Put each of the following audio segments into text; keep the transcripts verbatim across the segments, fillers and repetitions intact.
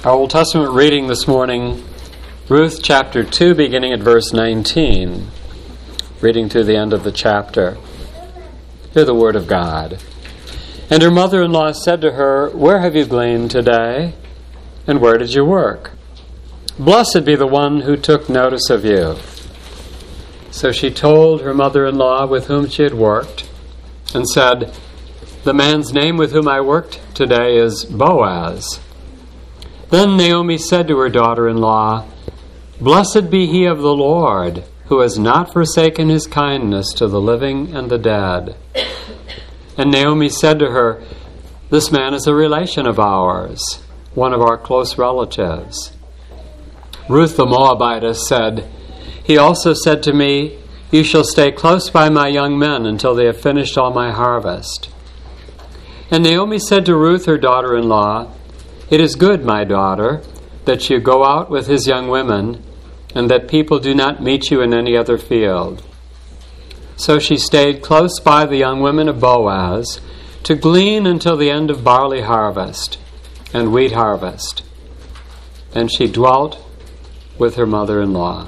Our Old Testament reading this morning, Ruth chapter two, beginning at verse nineteen, reading to the end of the chapter. Hear the word of God. And her mother-in-law said to her, "Where have you gleaned today? And where did you work? Blessed be the one who took notice of you." So she told her mother-in-law with whom she had worked, and said, "The man's name with whom I worked today is Boaz." Then Naomi said to her daughter-in-law, "Blessed be he of the Lord, who has not forsaken his kindness to the living and the dead." And Naomi said to her, "This man is a relation of ours, one of our close relatives." Ruth the Moabitess said, "He also said to me, 'You shall stay close by my young men until they have finished all my harvest.'" And Naomi said to Ruth her daughter-in-law, "It is good, my daughter, that you go out with his young women, and that people do not meet you in any other field." So she stayed close by the young women of Boaz to glean until the end of barley harvest and wheat harvest. And she dwelt with her mother-in-law.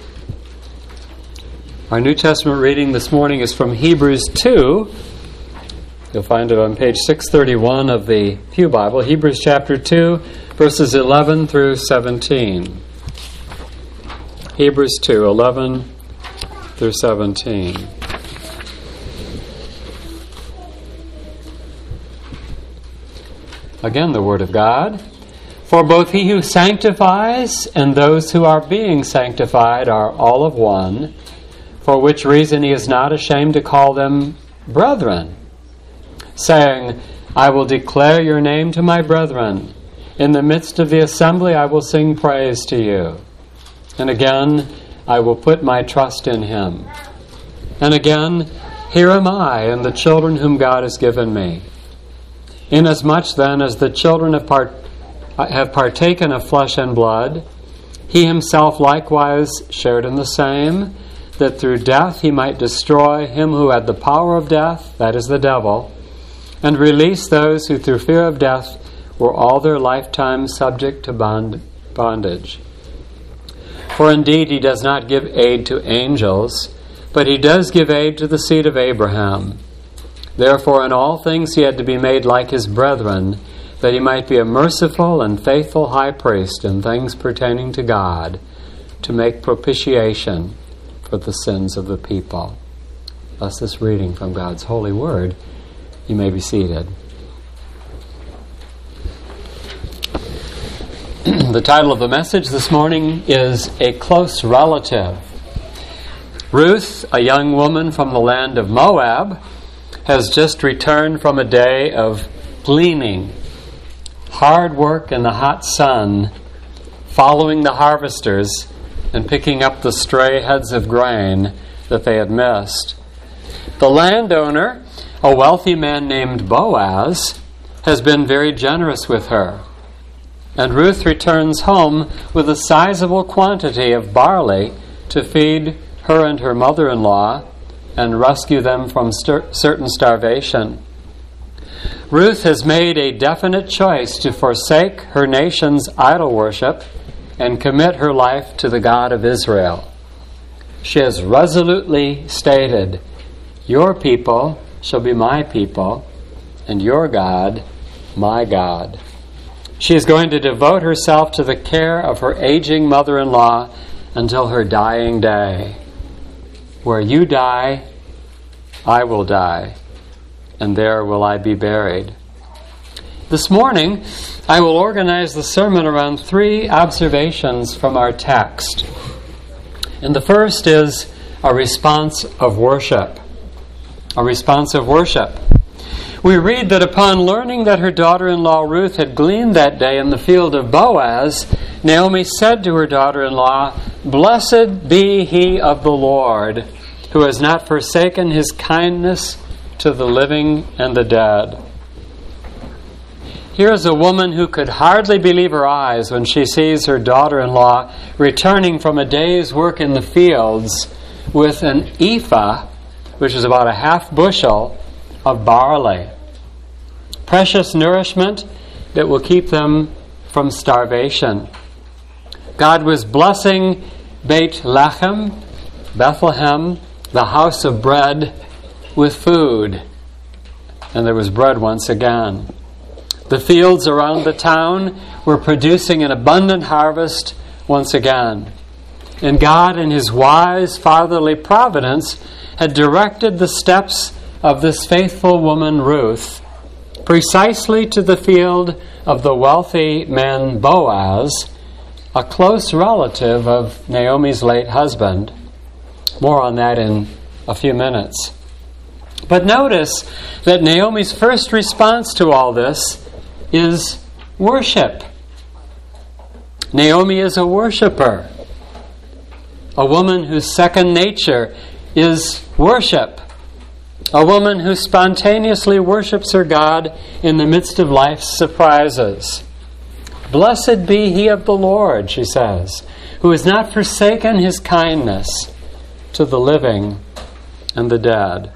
Our New Testament reading this morning is from Hebrews two. You'll find it on page six thirty-one of the Pew Bible, Hebrews chapter two, verses eleven through seventeen. Hebrews two, eleven through seventeen. Again, the Word of God. "For both he who sanctifies and those who are being sanctified are all of one, for which reason he is not ashamed to call them brethren, saying, 'I will declare your name to my brethren. In the midst of the assembly I will sing praise to you.' And again, 'I will put my trust in him.' And again, 'Here am I and the children whom God has given me.' Inasmuch then as the children have, part- have partaken of flesh and blood, he himself likewise shared in the same, that through death he might destroy him who had the power of death, that is the devil, and release those who through fear of death were all their lifetime subject to bond- bondage. For indeed he does not give aid to angels, but he does give aid to the seed of Abraham. Therefore in all things he had to be made like his brethren, that he might be a merciful and faithful high priest in things pertaining to God, to make propitiation for the sins of the people." Thus this reading from God's holy word. You may be seated. The title of the message this morning is A Close Relative. Ruth, a young woman from the land of Moab, has just returned from a day of gleaning, hard work in the hot sun, following the harvesters and picking up the stray heads of grain that they had missed. The landowner, a wealthy man named Boaz, has been very generous with her. And Ruth returns home with a sizable quantity of barley to feed her and her mother-in-law and rescue them from stir- certain starvation. Ruth has made a definite choice to forsake her nation's idol worship and commit her life to the God of Israel. She has resolutely stated, "Your people shall be my people, and your God, my God." She is going to devote herself to the care of her aging mother-in-law until her dying day. "Where you die, I will die, and there will I be buried." This morning, I will organize the sermon around three observations from our text. And the first is a response of worship. A response of worship. We read that upon learning that her daughter-in-law Ruth had gleaned that day in the field of Boaz, Naomi said to her daughter-in-law, "Blessed be he of the Lord, who has not forsaken his kindness to the living and the dead." Here is a woman who could hardly believe her eyes when she sees her daughter-in-law returning from a day's work in the fields with an ephah, which is about a half bushel, of barley. Precious nourishment that will keep them from starvation. God was blessing Beit Lechem, Bethlehem, the house of bread, with food. And there was bread once again. The fields around the town were producing an abundant harvest once again. And God, in His wise fatherly providence, had directed the steps of this faithful woman, Ruth, precisely to the field of the wealthy man Boaz, a close relative of Naomi's late husband. More on that in a few minutes. But notice that Naomi's first response to all this is worship. Naomi is a worshiper, a woman whose second nature is worship, a woman who spontaneously worships her God in the midst of life's surprises. Blessed be he of the Lord, she says, who has not forsaken his kindness to the living and the dead.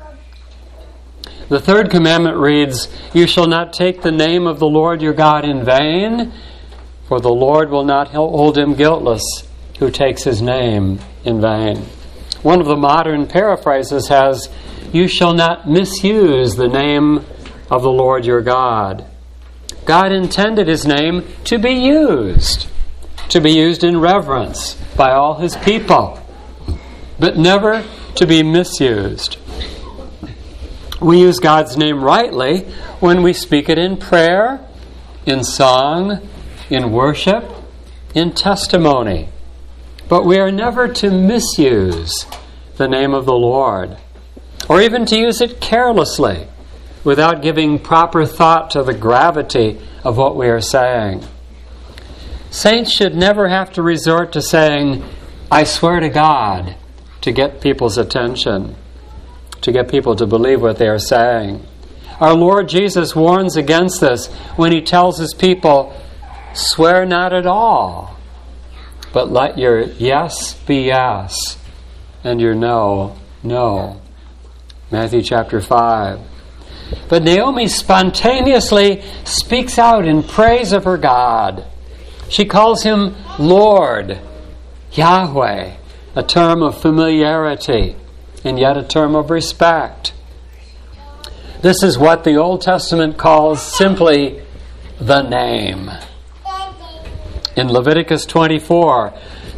The third commandment reads, "You shall not take the name of the Lord your God in vain, for the Lord will not hold him guiltless who takes his name in vain." One of the modern paraphrases has, "You shall not misuse the name of the Lord your God." God intended his name to be used, to be used in reverence by all his people, but never to be misused. We use God's name rightly when we speak it in prayer, in song, in worship, in testimony. But we are never to misuse the name of the Lord, or even to use it carelessly, without giving proper thought to the gravity of what we are saying. Saints should never have to resort to saying, "I swear to God," to get people's attention, to get people to believe what they are saying. Our Lord Jesus warns against this when he tells his people, "Swear not at all, but let your yes be yes, and your no, no." Matthew chapter five. But Naomi spontaneously speaks out in praise of her God. She calls him Lord, Yahweh, a term of familiarity and yet a term of respect. This is what the Old Testament calls simply the name. In Leviticus twenty-four,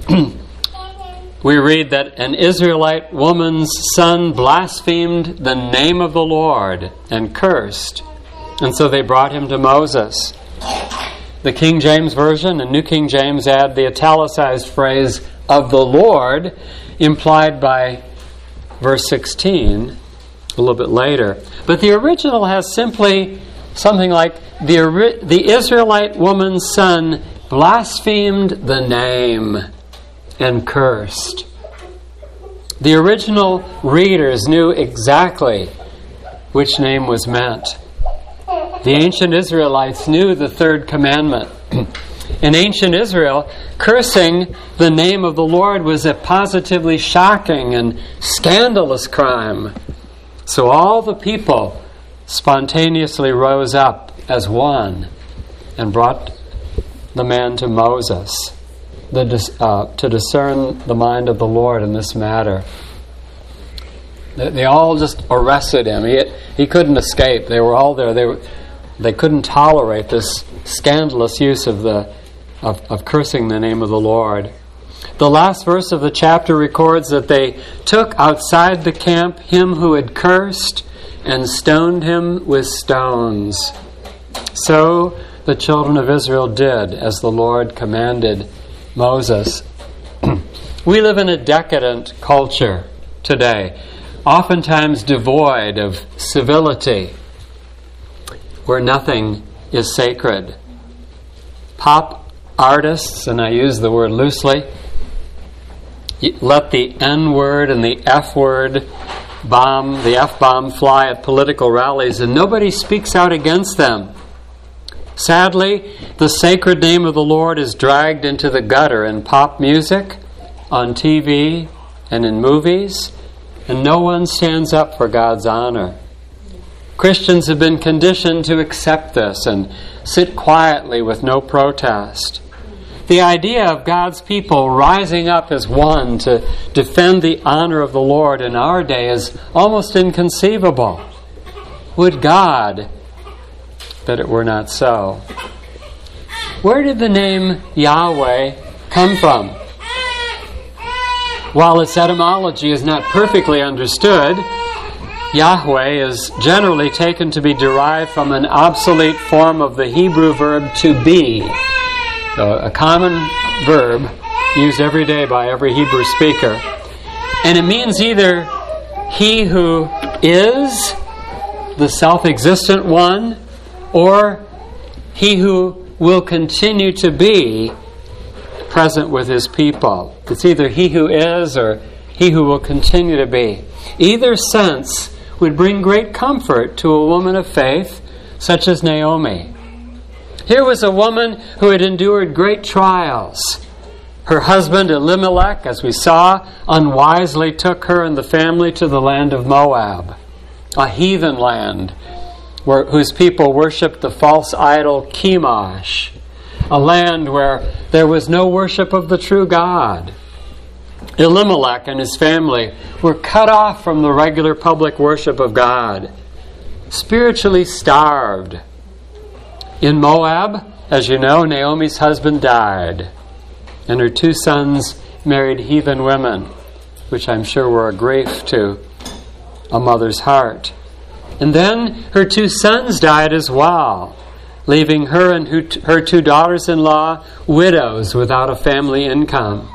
we read that an Israelite woman's son blasphemed the name of the Lord and cursed, and so they brought him to Moses. The King James Version and New King James add the italicized phrase "of the Lord," implied by verse sixteen, a little bit later. But the original has simply something like, the, the Israelite woman's son blasphemed the name and cursed. The original readers knew exactly which name was meant. The ancient Israelites knew the third commandment. In ancient Israel, cursing the name of the Lord was a positively shocking and scandalous crime. So all the people spontaneously rose up as one and brought the man to Moses the, uh, to discern the mind of the Lord in this matter. They, they all just arrested him. He, he couldn't escape. They were all there. They were, they couldn't tolerate this scandalous use of the of, of cursing the name of the Lord. The last verse of the chapter records that they took outside the camp him who had cursed and stoned him with stones. So the children of Israel did as the Lord commanded Moses. We live in a decadent culture today, oftentimes devoid of civility, where nothing is sacred. Pop artists, and I use the word loosely, let the N-word and the F-word bomb, the F-bomb fly at political rallies, and nobody speaks out against them. Sadly, the sacred name of the Lord is dragged into the gutter in pop music, on T V, and in movies, and no one stands up for God's honor. Christians have been conditioned to accept this and sit quietly with no protest. The idea of God's people rising up as one to defend the honor of the Lord in our day is almost inconceivable. Would God that it were not so. Where did the name Yahweh come from? While its etymology is not perfectly understood, Yahweh is generally taken to be derived from an obsolete form of the Hebrew verb to be, a common verb used every day by every Hebrew speaker. And it means either he who is the self-existent one, or he who will continue to be present with his people. It's either he who is or he who will continue to be. Either sense would bring great comfort to a woman of faith such as Naomi. Here was a woman who had endured great trials. Her husband Elimelech, as we saw, unwisely took her and the family to the land of Moab, a heathen land where, whose people worshipped the false idol Chemosh, a land where there was no worship of the true God. Elimelech and his family were cut off from the regular public worship of God, spiritually starved. In Moab, as you know, Naomi's husband died, and her two sons married heathen women, which I'm sure were a grief to a mother's heart. And then her two sons died as well, leaving her and her two daughters-in-law widows without a family income.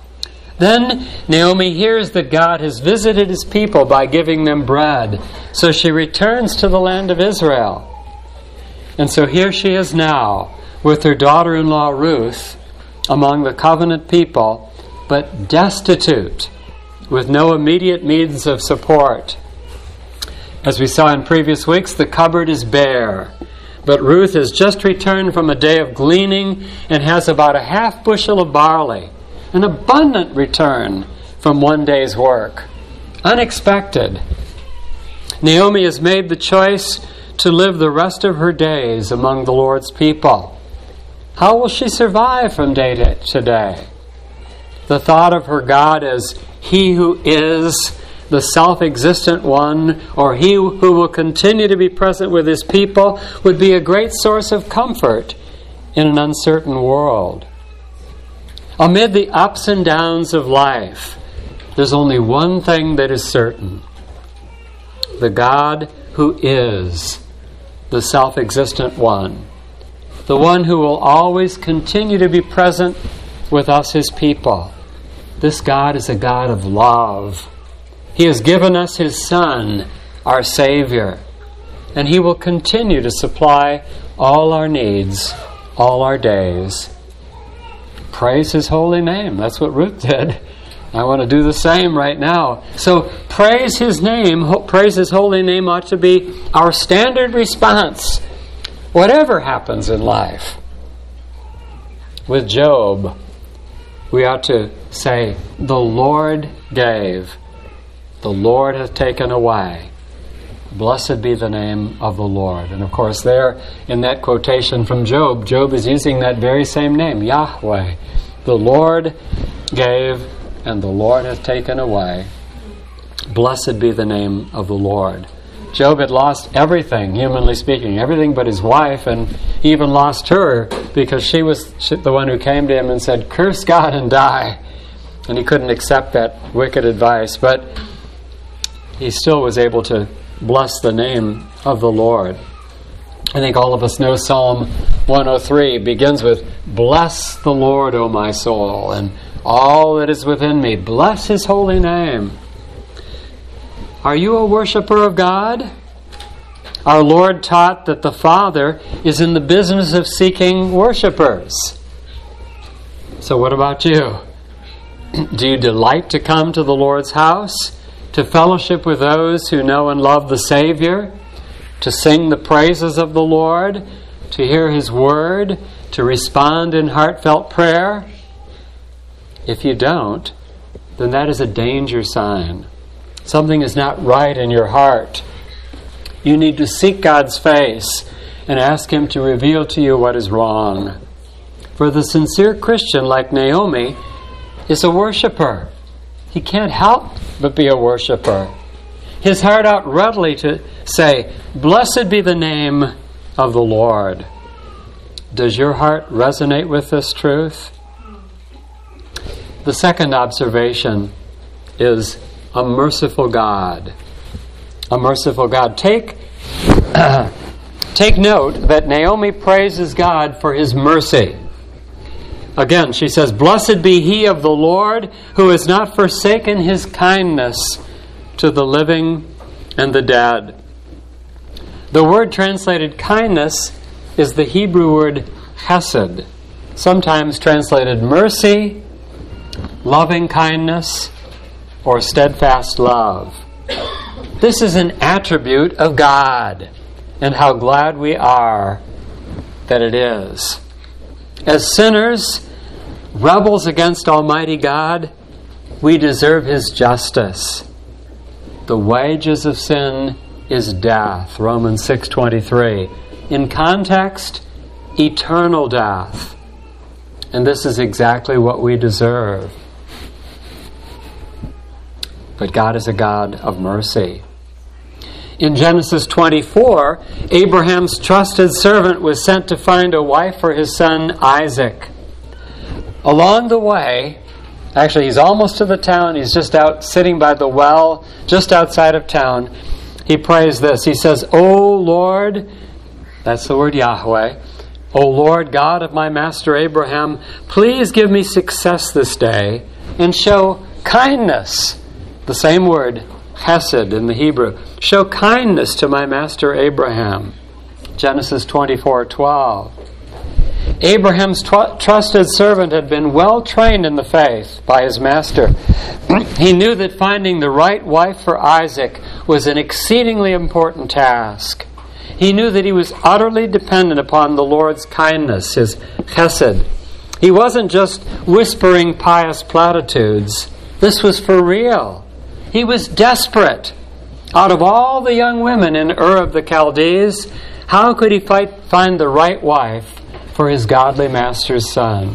Then Naomi hears that God has visited his people by giving them bread, so she returns to the land of Israel. And so here she is now with her daughter-in-law Ruth among the covenant people, but destitute, with no immediate means of support. As we saw in previous weeks, the cupboard is bare, but Ruth has just returned from a day of gleaning and has about a half bushel of barley, an abundant return from one day's work. Unexpected. Naomi has made the choice to live the rest of her days among the Lord's people. How will she survive from day to day? The thought of her God as he who is the self-existent one, or he who will continue to be present with his people, would be a great source of comfort in an uncertain world. Amid the ups and downs of life, there's only one thing that is certain. The God who is the self-existent one, the one who will always continue to be present with us, his people. This God is a God of love. He has given us his Son, our Savior, and he will continue to supply all our needs, all our days. Praise his holy name. That's what Ruth did. I want to do the same right now. So praise his name, ho- praise his holy name ought to be our standard response, whatever happens in life. With Job, we ought to say, the Lord gave, the Lord hath taken away. Blessed be the name of the Lord. And of course there, in that quotation from Job, Job is using that very same name, Yahweh. The Lord gave, and the Lord hath taken away. Blessed be the name of the Lord. Job had lost everything, humanly speaking, everything but his wife, and he even lost her because she was the one who came to him and said, curse God and die. And he couldn't accept that wicked advice, but he still was able to bless the name of the Lord. I think all of us know Psalm one oh three begins with, bless the Lord, O my soul, and all that is within me, bless his holy name. Are you a worshiper of God? Our Lord taught that the Father is in the business of seeking worshipers. So what about you? Do you delight to come to the Lord's house, to fellowship with those who know and love the Savior, to sing the praises of the Lord, to hear his word, to respond in heartfelt prayer? If you don't, then that is a danger sign. Something is not right in your heart. You need to seek God's face and ask Him to reveal to you what is wrong. For the sincere Christian, like Naomi, is a worshiper. He can't help but be a worshiper. His heart out readily to say, "Blessed be the name of the Lord." Does your heart resonate with this truth? The second observation is a merciful God. A merciful God. Take, uh, take note that Naomi praises God for His mercy. Again, she says, "Blessed be he of the Lord who has not forsaken His kindness to the living and the dead." The word translated kindness is the Hebrew word chesed, sometimes translated mercy, loving kindness, or steadfast love. This is an attribute of God, and how glad we are that it is. As sinners, rebels against Almighty God, we deserve His justice. The wages of sin is death, Romans six twenty-three. In context, eternal death. And this is exactly what we deserve. But God is a God of mercy. In Genesis twenty-four, Abraham's trusted servant was sent to find a wife for his son Isaac. Along the way, actually he's almost to the town, he's just out sitting by the well, just outside of town, he prays this. He says, "O Lord," that's the word Yahweh, "O Lord God of my master Abraham, please give me success this day and show kindness." The same word, chesed in the Hebrew. "Show kindness to my master Abraham." Genesis twenty-four twelve. Abraham's tr- trusted servant had been well trained in the faith by his master. He knew that finding the right wife for Isaac was an exceedingly important task. He knew that he was utterly dependent upon the Lord's kindness, His chesed. He wasn't just whispering pious platitudes. This was for real. He was desperate. Out of all the young women in Ur of the Chaldees, how could he fight, find the right wife for his godly master's son?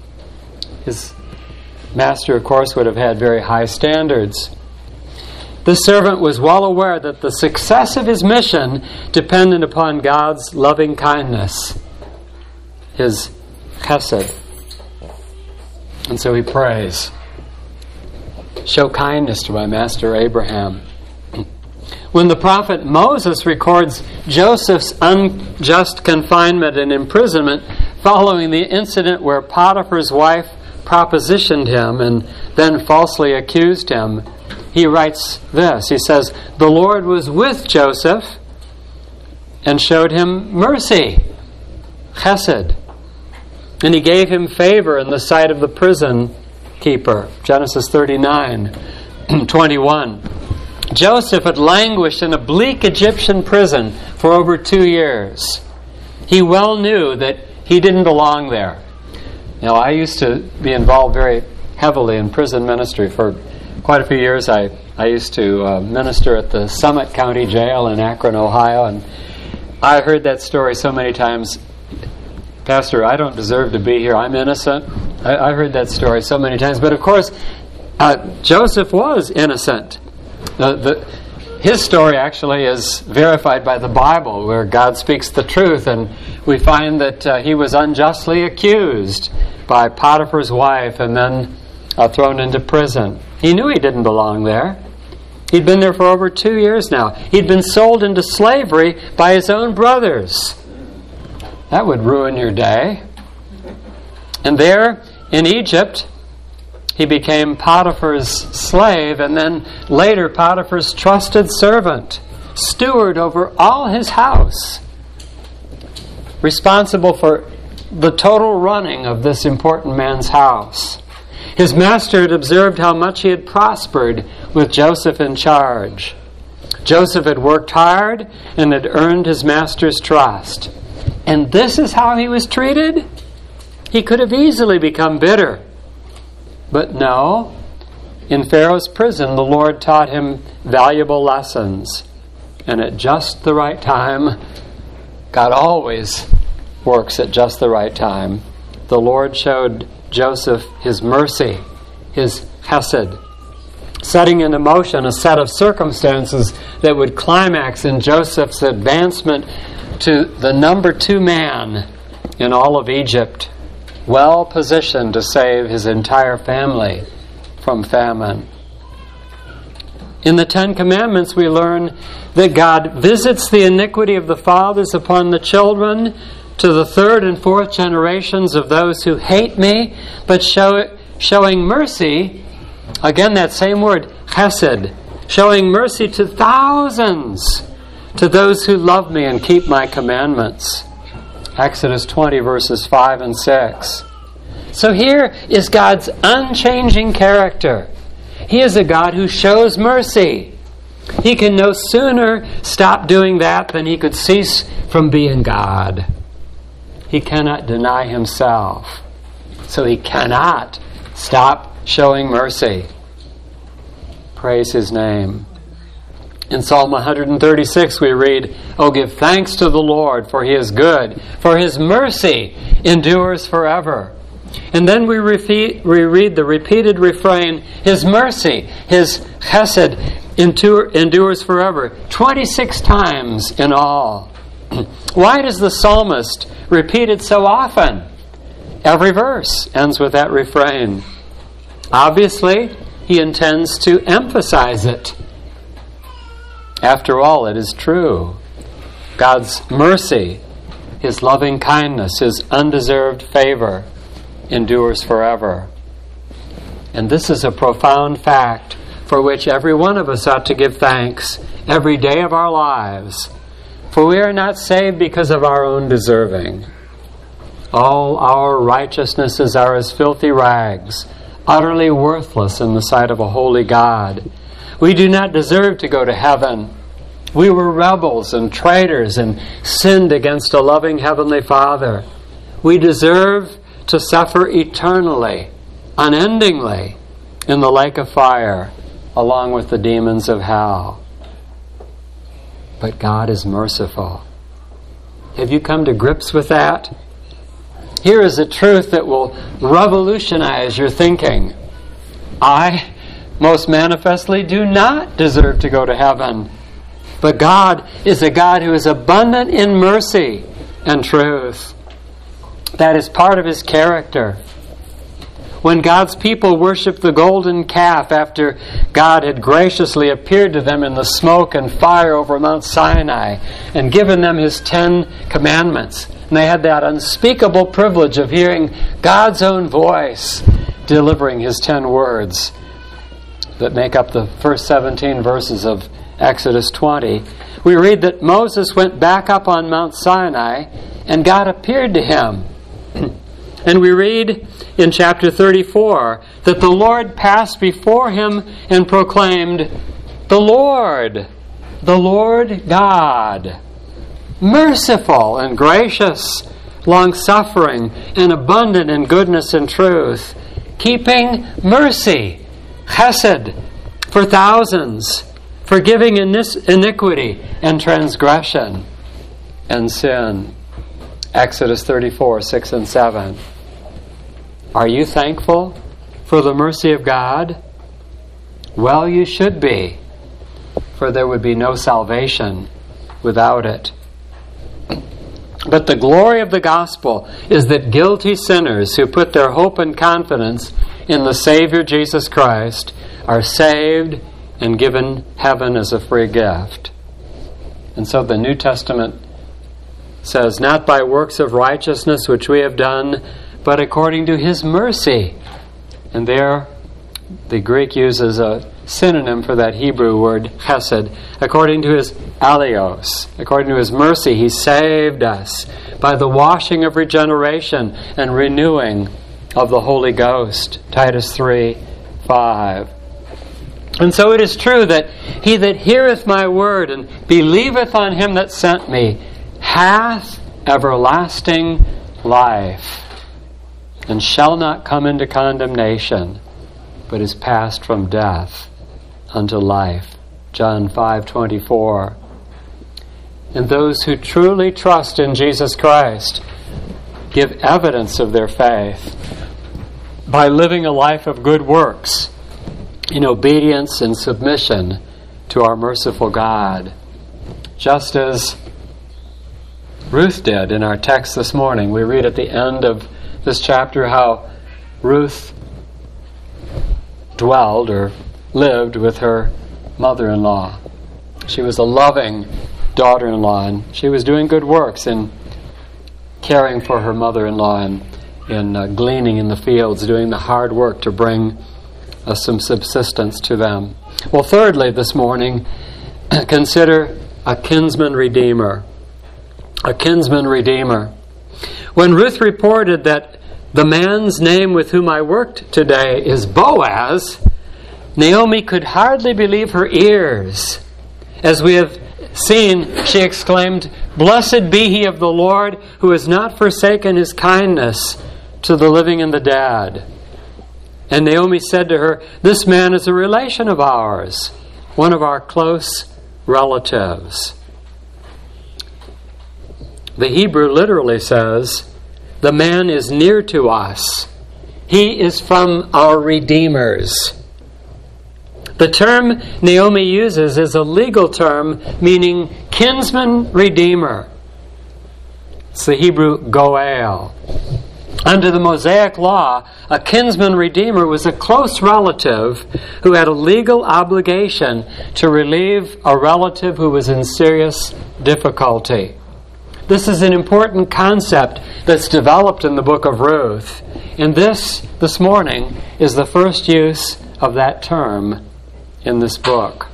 His master, of course, would have had very high standards. The servant was well aware that the success of his mission depended upon God's loving kindness, His chesed. And so he prays, "Show kindness to my master Abraham." When the prophet Moses records Joseph's unjust confinement and imprisonment following the incident where Potiphar's wife propositioned him and then falsely accused him, he writes this. He says, "The Lord was with Joseph and showed him mercy," chesed, "and He gave him favor in the sight of the prison keeper." Genesis thirty-nine twenty-one. Joseph had languished in a bleak Egyptian prison for over two years. He well knew that he didn't belong there. Now, I used to be involved very heavily in prison ministry for quite a few years. I, I used to uh, minister at the Summit County Jail in Akron, Ohio, and I heard that story so many times. "Pastor, I don't deserve to be here. I'm innocent." I, I heard that story so many times. But of course, uh, Joseph was innocent. The, the, his story actually is verified by the Bible, where God speaks the truth, and we find that uh, he was unjustly accused by Potiphar's wife and then uh, thrown into prison. He knew he didn't belong there. He'd been there for over two years now. He'd been sold into slavery by his own brothers. That would ruin your day. And there in Egypt, he became Potiphar's slave, and then later Potiphar's trusted servant, steward over all his house, responsible for the total running of this important man's house. His master had observed how much he had prospered with Joseph in charge. Joseph had worked hard and had earned his master's trust. And this is how he was treated? He could have easily become bitter. But no, in Pharaoh's prison, the Lord taught him valuable lessons. And at just the right time, God always works at just the right time, the Lord showed Joseph his mercy, his chesed, setting into motion a set of circumstances that would climax in Joseph's advancement to the number two man in all of Egypt, well positioned to save his entire family from famine. In the Ten Commandments, we learn that God visits the iniquity of the fathers upon the children to the third and fourth generations of those who hate me, but show, showing mercy, again that same word, chesed, showing mercy to thousands, to those who love me and keep my commandments. Exodus twenty, verses five and six. So here is God's unchanging character. He is a God who shows mercy. He can no sooner stop doing that than he could cease from being God. He cannot deny himself. So he cannot stop showing mercy. Praise his name. In Psalm one thirty-six we read, "Oh, give thanks to the Lord, for he is good, for his mercy endures forever." And then we, repeat, we read the repeated refrain, his mercy, his chesed endure, endures forever, twenty-six times in all. Why does the psalmist repeat it so often? Every verse ends with that refrain. Obviously, he intends to emphasize it. After all, it is true. God's mercy, his loving kindness, his undeserved favor endures forever. And this is a profound fact for which every one of us ought to give thanks every day of our lives. For we are not saved because of our own deserving. All our righteousnesses are as filthy rags, utterly worthless in the sight of a holy God. We do not deserve to go to heaven. We were rebels and traitors and sinned against a loving Heavenly Father. We deserve to suffer eternally, unendingly, in the lake of fire, along with the demons of hell. But God is merciful. Have you come to grips with that? Here is a truth that will revolutionize your thinking. I, most manifestly, do not deserve to go to heaven. But God is a God who is abundant in mercy and truth. That is part of his character. When God's people worshiped the golden calf after God had graciously appeared to them in the smoke and fire over Mount Sinai and given them his Ten Commandments, and they had that unspeakable privilege of hearing God's own voice delivering his ten words that make up the first seventeen verses of Exodus twenty, we read that Moses went back up on Mount Sinai and God appeared to him. And we read in chapter thirty-four that the Lord passed before him and proclaimed, "The Lord, the Lord God, merciful and gracious, long-suffering and abundant in goodness and truth, keeping mercy, chesed, for thousands, forgiving iniquity and transgression and sin." Exodus thirty-four, six and seven. Are you thankful for the mercy of God? Well, you should be, for there would be no salvation without it. But the glory of the gospel is that guilty sinners who put their hope and confidence in the Savior Jesus Christ are saved and given heaven as a free gift. And so the New Testament says, "Not by works of righteousness which we have done, but according to his mercy." And there the Greek uses a synonym for that Hebrew word chesed. According to his alios, according to his mercy, he saved us by the washing of regeneration and renewing of the Holy Ghost. Titus three, five. And so it is true that he that heareth my word and believeth on him that sent me hath everlasting life, and shall not come into condemnation, but is passed from death unto life. John five twenty-four. And those who truly trust in Jesus Christ give evidence of their faith by living a life of good works in obedience and submission to our merciful God. Just as Ruth did in our text this morning. We read at the end of this chapter how Ruth dwelled or lived with her mother-in-law. She was a loving daughter-in-law, and she was doing good works in caring for her mother-in-law and in uh, gleaning in the fields, doing the hard work to bring uh, some subsistence to them. Well, thirdly, this morning, consider a kinsman redeemer. A kinsman redeemer. When Ruth reported that the man's name with whom I worked today is Boaz, Naomi could hardly believe her ears. As we have seen, she exclaimed, "Blessed be he of the Lord, who has not forsaken his kindness to the living and the dead." And Naomi said to her, "This man is a relation of ours, one of our close relatives." The Hebrew literally says, "The man is near to us. He is from our redeemers." The term Naomi uses is a legal term meaning kinsman redeemer. It's the Hebrew goel. Under the Mosaic law, a kinsman redeemer was a close relative who had a legal obligation to relieve a relative who was in serious difficulty. This is an important concept that's developed in the book of Ruth. And this, this morning, is the first use of that term in this book.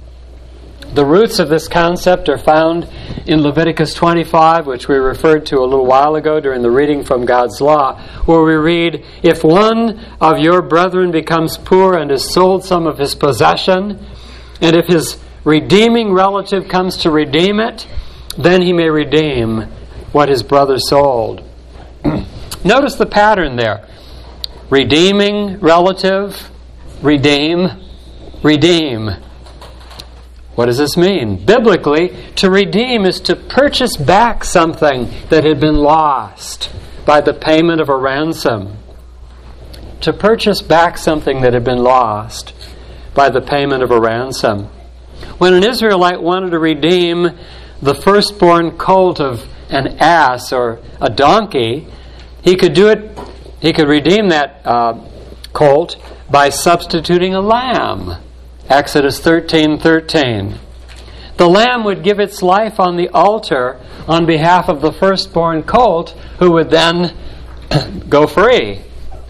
The roots of this concept are found in Leviticus twenty-five, which we referred to a little while ago during the reading from God's law, where we read, "If one of your brethren becomes poor and has sold some of his possession, and if his redeeming relative comes to redeem it, then he may redeem what his brother sold." Notice the pattern there. Redeeming relative, redeem, redeem. What does this mean? Biblically, to redeem is to purchase back something that had been lost by the payment of a ransom. To purchase back something that had been lost by the payment of a ransom. When an Israelite wanted to redeem the firstborn colt of an ass or a donkey, he could do it, he could redeem that uh, colt by substituting a lamb. Exodus thirteen thirteen. The lamb would give its life on the altar on behalf of the firstborn colt, who would then go free.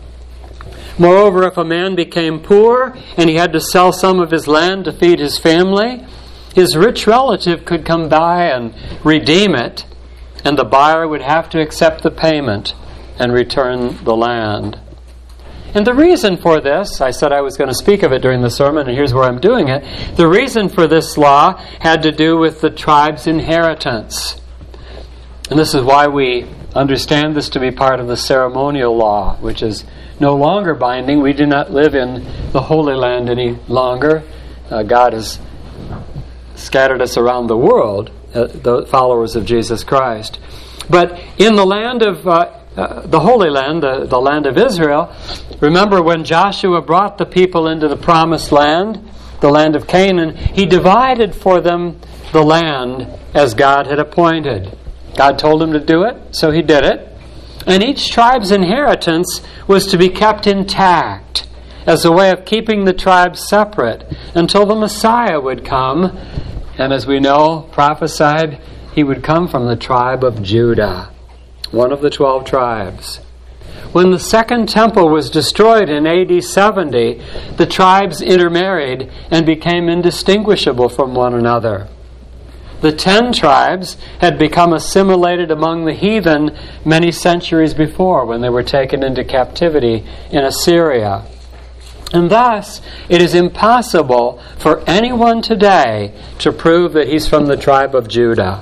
Moreover, if a man became poor and he had to sell some of his land to feed his family, his rich relative could come by and redeem it, and the buyer would have to accept the payment and return the land. And the reason for this, I said I was going to speak of it during the sermon, and here's where I'm doing it. The reason for this law had to do with the tribe's inheritance. And this is why we understand this to be part of the ceremonial law, which is no longer binding. We do not live in the Holy Land any longer. Uh, God has scattered us around the world, uh, the followers of Jesus Christ. But in the land of uh, uh, the Holy Land, the, the land of Israel, remember when Joshua brought the people into the promised land, the land of Canaan, he divided for them the land as God had appointed. God told him to do it, so he did it. And each tribe's inheritance was to be kept intact as a way of keeping the tribes separate until the Messiah would come. And as we know, prophesied, he would come from the tribe of Judah, one of the twelve tribes. When the second temple was destroyed in A D seventy, the tribes intermarried and became indistinguishable from one another. The ten tribes had become assimilated among the heathen many centuries before when they were taken into captivity in Assyria. And thus, it is impossible for anyone today to prove that he's from the tribe of Judah.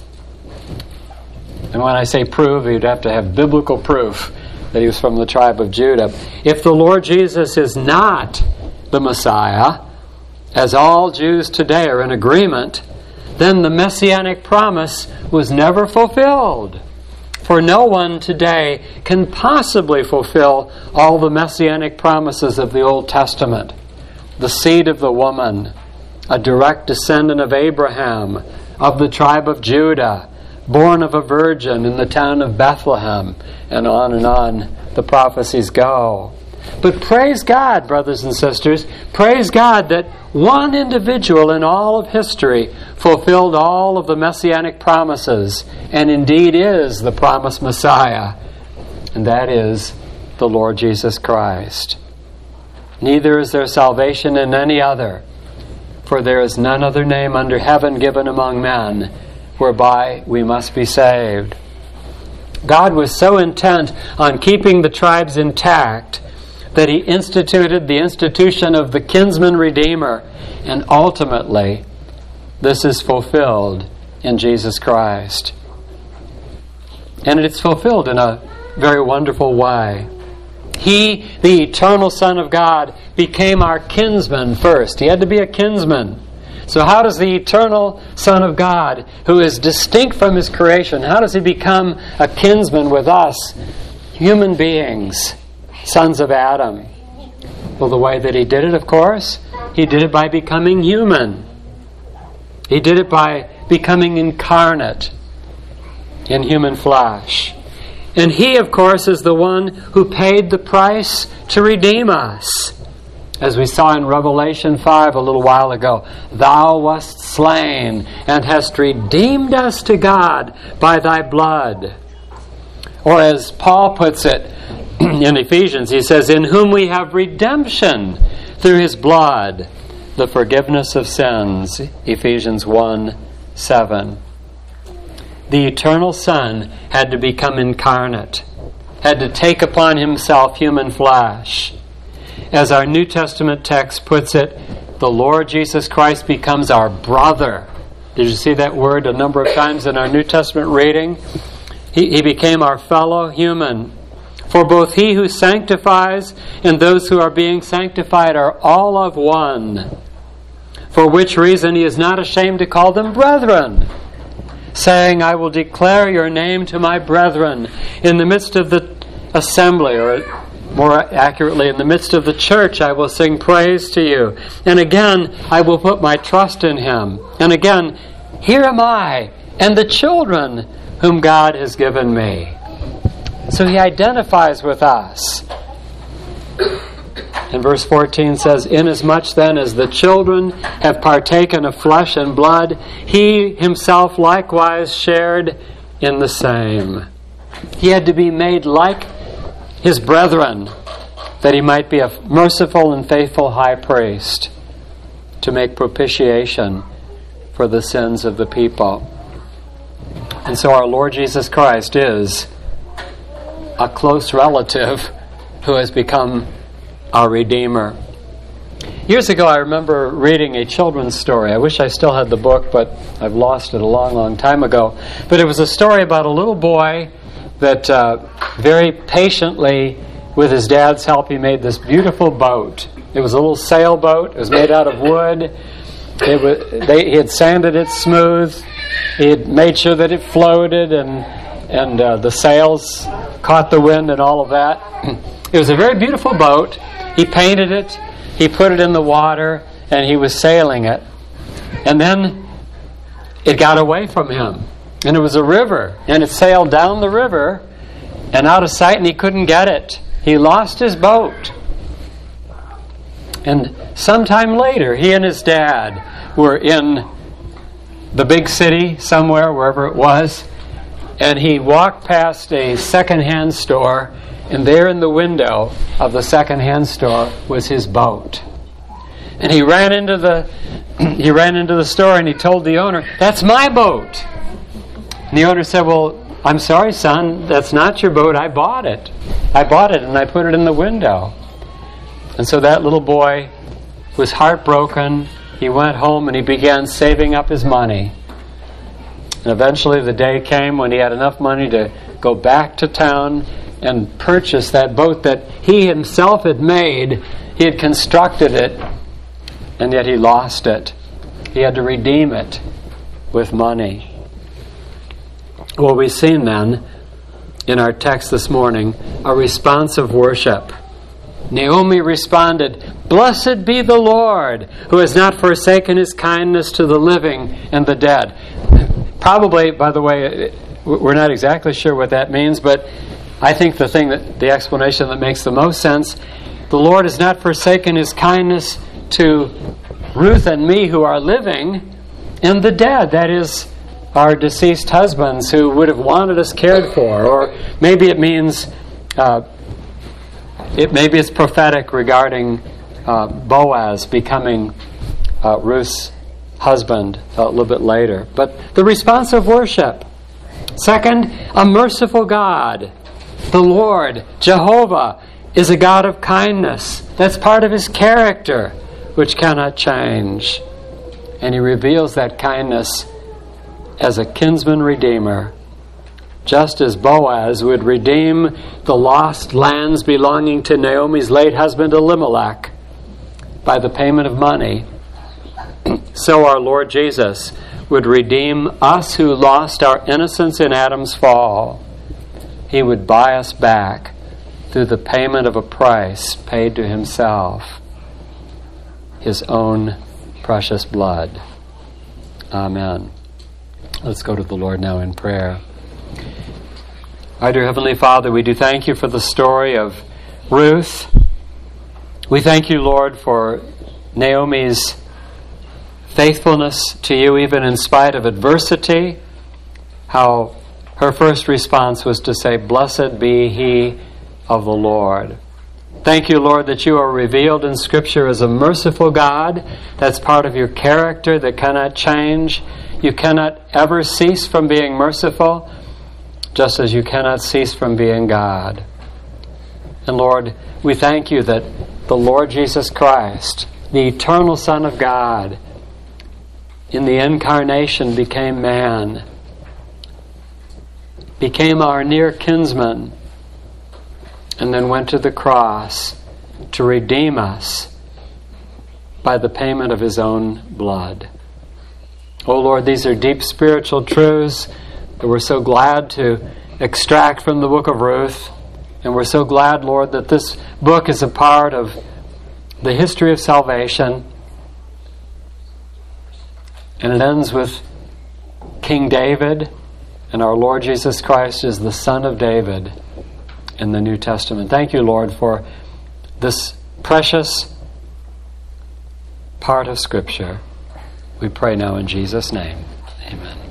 And when I say prove, you'd have to have biblical proof that he was from the tribe of Judah. If the Lord Jesus is not the Messiah, as all Jews today are in agreement, then the messianic promise was never fulfilled. For no one today can possibly fulfill all the messianic promises of the Old Testament. The seed of the woman, a direct descendant of Abraham, of the tribe of Judah, born of a virgin in the town of Bethlehem, and on and on the prophecies go. But praise God, brothers and sisters, praise God that one individual in all of history fulfilled all of the messianic promises, and indeed is the promised Messiah, and that is the Lord Jesus Christ. Neither is there salvation in any other, for there is none other name under heaven given among men whereby we must be saved. God was so intent on keeping the tribes intact that He instituted the institution of the kinsman redeemer, and ultimately this is fulfilled in Jesus Christ. And it's fulfilled in a very wonderful way. He, the eternal Son of God, became our kinsman first. He had to be a kinsman. So how does the eternal Son of God, who is distinct from His creation, how does He become a kinsman with us, human beings, sons of Adam? Well, the way that He did it, of course, He did it by becoming human. He did it by becoming incarnate in human flesh. And He, of course, is the one who paid the price to redeem us. As we saw in Revelation five a little while ago, Thou wast slain and hast redeemed us to God by Thy blood. Or as Paul puts it in Ephesians, he says, in whom we have redemption through His blood, the forgiveness of sins. Ephesians one seven. The eternal Son had to become incarnate, had to take upon Himself human flesh. As our New Testament text puts it, the Lord Jesus Christ becomes our brother. Did you see that word a number of times in our New Testament reading? He, he became our fellow human. For both He who sanctifies and those who are being sanctified are all of one. For which reason He is not ashamed to call them brethren, saying, I will declare your name to my brethren. In the midst of the assembly, or more accurately, in the midst of the church, I will sing praise to you. And again, I will put my trust in Him. And again, here am I, and the children whom God has given me. So He identifies with us. And verse fourteen says, inasmuch then as the children have partaken of flesh and blood, He Himself likewise shared in the same. He had to be made like His brethren, that He might be a merciful and faithful high priest to make propitiation for the sins of the people. And so our Lord Jesus Christ is a close relative who has become our Redeemer. Years ago, I remember reading a children's story. I wish I still had the book, but I've lost it a long, long time ago. But it was a story about a little boy that uh, very patiently, with his dad's help, he made this beautiful boat. It was a little sailboat. It was made out of wood. It was, they, he had sanded it smooth. He had made sure that it floated, and and uh, the sails caught the wind and all of that. It was a very beautiful boat. He painted it. He put it in the water, and he was sailing it. And then it got away from him. And it was a river, and it sailed down the river and out of sight, and he couldn't get it. He lost his boat. And sometime later, he and his dad were in the big city somewhere, wherever it was, and he walked past a second-hand store, and there in the window of the second-hand store was his boat. And he ran into the he ran into the store, and he told the owner, "That's my boat." And the owner said, "Well, I'm sorry, son, that's not your boat. I bought it. I bought it, and I put it in the window." And so that little boy was heartbroken. He went home, and he began saving up his money. And eventually the day came when he had enough money to go back to town and purchase that boat that he himself had made. He had constructed it, and yet he lost it. He had to redeem it. with money. Well, we've seen then, in our text this morning, a response of worship. Naomi responded, "Blessed be the Lord, who has not forsaken his kindness to the living and the dead." Probably, by the way, we're not exactly sure what that means, but I think the thing that the explanation that makes the most sense, the Lord has not forsaken his kindness to Ruth and me who are living, and the dead, that is, our deceased husbands who would have wanted us cared for. Or maybe it means, uh, it maybe it's prophetic regarding uh, Boaz becoming uh, Ruth's husband a little bit later. But the response of worship. Second, a merciful God. The Lord, Jehovah, is a God of kindness. That's part of his character, which cannot change. And he reveals that kindness as a kinsman redeemer, just as Boaz would redeem the lost lands belonging to Naomi's late husband Elimelech by the payment of money. So our Lord Jesus would redeem us who lost our innocence in Adam's fall. He would buy us back through the payment of a price paid to himself, his own precious blood. Amen. Let's go to the Lord now in prayer. Our dear Heavenly Father, we do thank you for the story of Ruth. We thank you, Lord, for Naomi's faithfulness to you even in spite of adversity, how her first response was to say, "Blessed be he of the Lord." Thank you, Lord, that you are revealed in Scripture as a merciful God. That's part of your character that cannot change. You cannot ever cease from being merciful, just as you cannot cease from being God. And Lord, we thank you that the Lord Jesus Christ, the eternal Son of God, in the incarnation became man, became our near kinsman, and then went to the cross to redeem us by the payment of his own blood. Oh Lord, these are deep spiritual truths that we're so glad to extract from the book of Ruth. And we're so glad, Lord, that this book is a part of the history of salvation. And it ends with King David, and our Lord Jesus Christ is the Son of David in the New Testament. Thank you, Lord, for this precious part of Scripture. We pray now in Jesus' name. Amen.